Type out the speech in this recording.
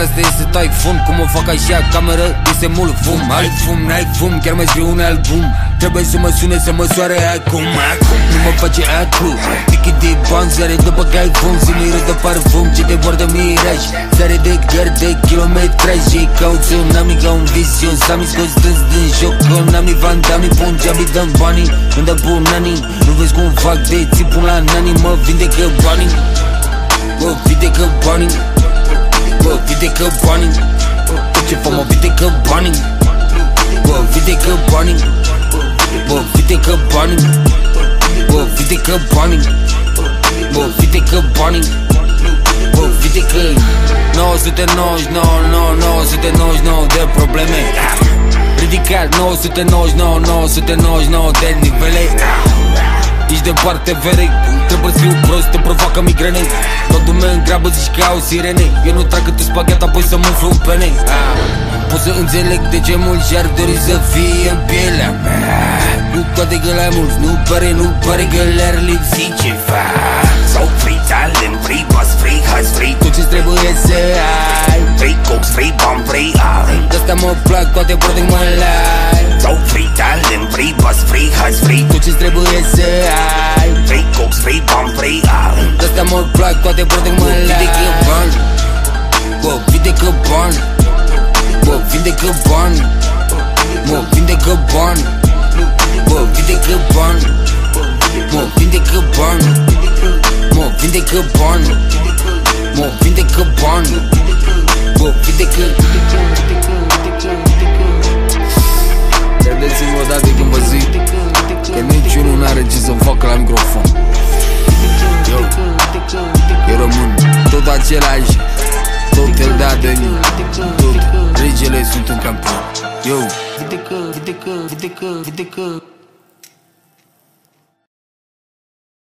Normul asta e să tai fum. Cum o fac așa cameră, este mult fum. Ai fum, n-ai fum, chiar mai scriu un album. Trebuie să mă sune să mă soare acum. Nu mă face acum. Pichi de bani, sare după că ai fum. Zi miros de parfum, ce te vor de miraj. Sare de gard de kilometraj. Și caut tsunami ca un vision. S-am scos dâns din joc, Konami, Van Damme, Punjabi, dăm banii. Când dă pun nani, nu vezi cum fac de ții pun la nani. Mă vindecă banii, mă vindecă banii, mă vindecă banii. Tot ce fac mă vindecă banii, mă vindecă banii, mă vindecă banii, mă vindecă banii, mă vindecă banii, mă vindecă 999, 999 de probleme. Ridicat 999, 999 de nivele. Ești departe vere, trebuie să fiu prost, te provoacă migrene. Toată lumea în grabă zici că au sirene. Eu nu trag cât spaghet, apoi să mă umflu în pene. Pot să înțeleg de ce mulți și-ar dori să fie în pielea mea. Cu toate că la mulți nu pare că le-ar lipsi ceva. Sau free talent, free bus, free hus, free tot ce-ți trebuie să ai. Free cooks, free bomb, free arm. De-asta mă plac toate produc mă lai. Sau free talent, free bus, free hus, free tot ce-ți trebuie să ai. Free cooks, free bomb, free arm. De-asta mă plac toate produc mă lai. Vindecă bani, mă vindecă bani, mă vindecă bani, mă vindecă bani, mă vindecă bani, mă vindecă bani, mă vindecă bani, mă vindecă bani, mă vindecă. Credeți-mă odată când vă zic că niciunul n-are ce să facă la microfon. Eu rămân tot același, tot el da de mine, tot regele sunt un campion. Yo.